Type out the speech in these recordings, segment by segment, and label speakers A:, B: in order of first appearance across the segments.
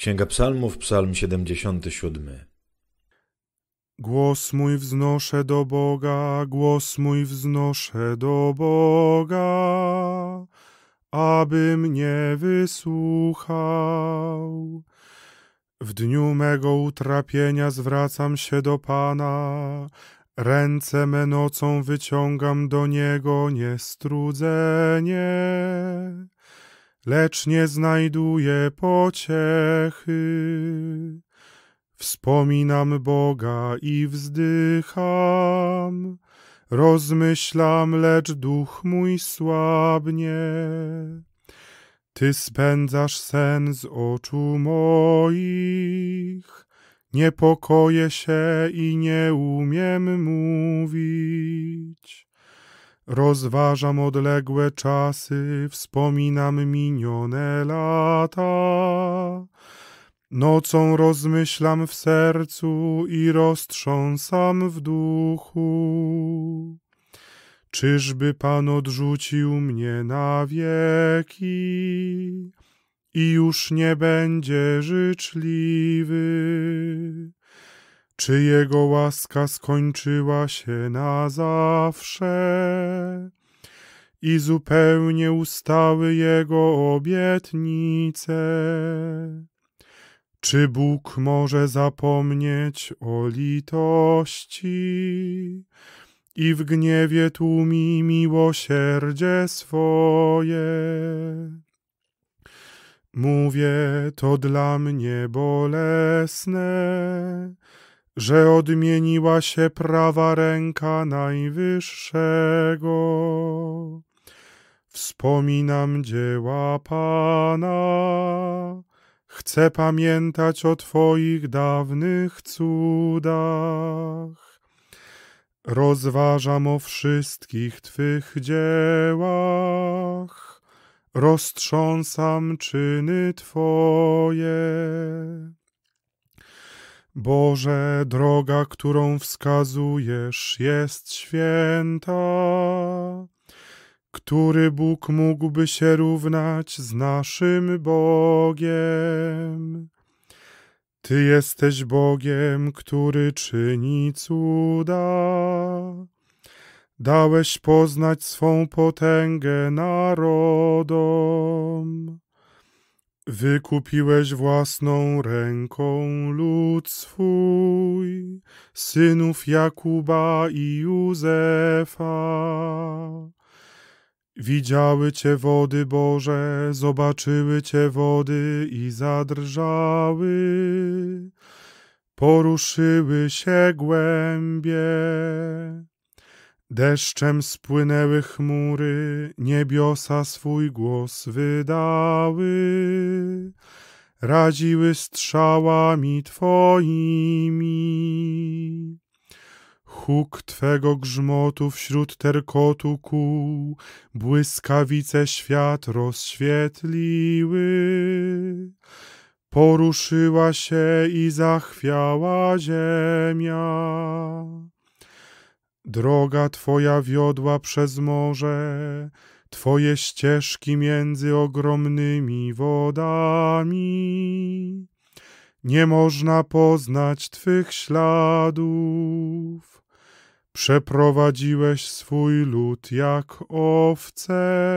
A: Księga Psalmów, Psalm 77.
B: Głos mój wznoszę do Boga, głos mój wznoszę do Boga, aby mnie wysłuchał. W dniu mego utrapienia zwracam się do Pana, ręce me nocą wyciągam do Niego niestrudzenie, lecz nie znajduję pociechy. Wspominam Boga i wzdycham, rozmyślam, lecz duch mój słabnie. Ty spędzasz sen z oczu moich, niepokoję się i nie umiem mówić. Rozważam odległe czasy, wspominam minione lata. Nocą rozmyślam w sercu i roztrząsam w duchu. Czyżby Pan odrzucił mnie na wieki i już nie będzie życzliwy? Czy Jego łaska skończyła się na zawsze i zupełnie ustały Jego obietnice? Czy Bóg może zapomnieć o litości i w gniewie tłumi miłosierdzie swoje? Mówię, to dla mnie bolesne, że odmieniła się prawa ręka Najwyższego. Wspominam dzieła Pana, chcę pamiętać o Twoich dawnych cudach. Rozważam o wszystkich Twych dziełach, roztrząsam czyny Twoje. Boże, droga, którą wskazujesz, jest święta. Który Bóg mógłby się równać z naszym Bogiem? Ty jesteś Bogiem, który czyni cuda. Dałeś poznać swą potęgę narodom. Wykupiłeś własną ręką lud swój, synów Jakuba i Józefa. Widziały Cię wody, Boże, zobaczyły Cię wody i zadrżały. Poruszyły się głębie. Deszczem spłynęły chmury, niebiosa swój głos wydały. Raziły strzałami Twoimi. Huk Twego grzmotu wśród terkotu kół, błyskawice świat rozświetliły. Poruszyła się i zachwiała ziemia. Droga Twoja wiodła przez morze, Twoje ścieżki między ogromnymi wodami. Nie można poznać Twych śladów. Przeprowadziłeś swój lud jak owce,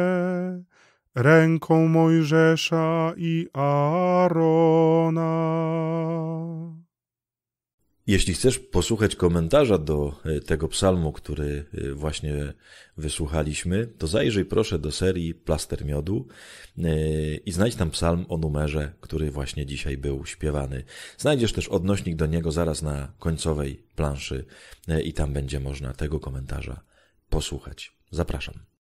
B: ręką Mojżesza i Aarona.
A: Jeśli chcesz posłuchać komentarza do tego psalmu, który właśnie wysłuchaliśmy, to zajrzyj proszę do serii Plaster Miodu i znajdź tam psalm o numerze, który właśnie dzisiaj był śpiewany. Znajdziesz też odnośnik do niego zaraz na końcowej planszy i tam będzie można tego komentarza posłuchać. Zapraszam.